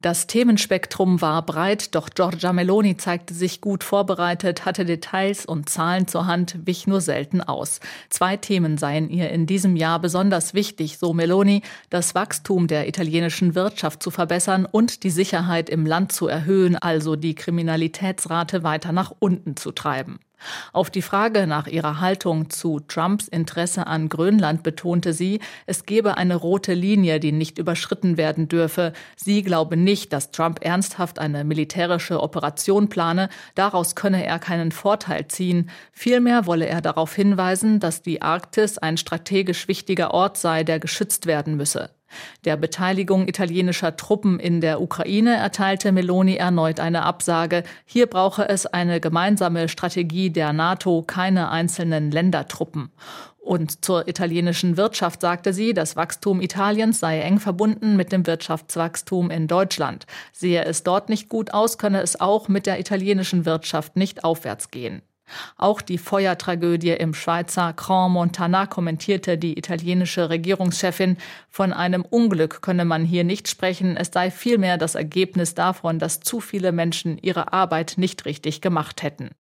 Das Themenspektrum war breit, doch Giorgia Meloni zeigte sich gut vorbereitet, hatte Details und Zahlen zur Hand, wich nur selten aus. 2 Themen seien ihr in diesem Jahr besonders wichtig, so Meloni: das Wachstum der italienischen Wirtschaft zu verbessern und die Sicherheit im Land zu erhöhen, also die Kriminalitätsrate weiter nach unten zu treiben. Auf die Frage nach ihrer Haltung zu Trumps Interesse an Grönland betonte sie, es gebe eine rote Linie, die nicht überschritten werden dürfe. Sie glaube nicht, dass Trump ernsthaft eine militärische Operation plane, daraus könne er keinen Vorteil ziehen. Vielmehr wolle er darauf hinweisen, dass die Arktis ein strategisch wichtiger Ort sei, der geschützt werden müsse. Der Beteiligung italienischer Truppen in der Ukraine erteilte Meloni erneut eine Absage. Hier brauche es eine gemeinsame Strategie der NATO, keine einzelnen Ländertruppen. Und zur italienischen Wirtschaft sagte sie, das Wachstum Italiens sei eng verbunden mit dem Wirtschaftswachstum in Deutschland. Sehe es dort nicht gut aus, könne es auch mit der italienischen Wirtschaft nicht aufwärts gehen. Auch die Feuertragödie im Schweizer Crans-Montana kommentierte die italienische Regierungschefin. Von einem Unglück könne man hier nicht sprechen, es sei vielmehr das Ergebnis davon, dass zu viele Menschen ihre Arbeit nicht richtig gemacht hätten.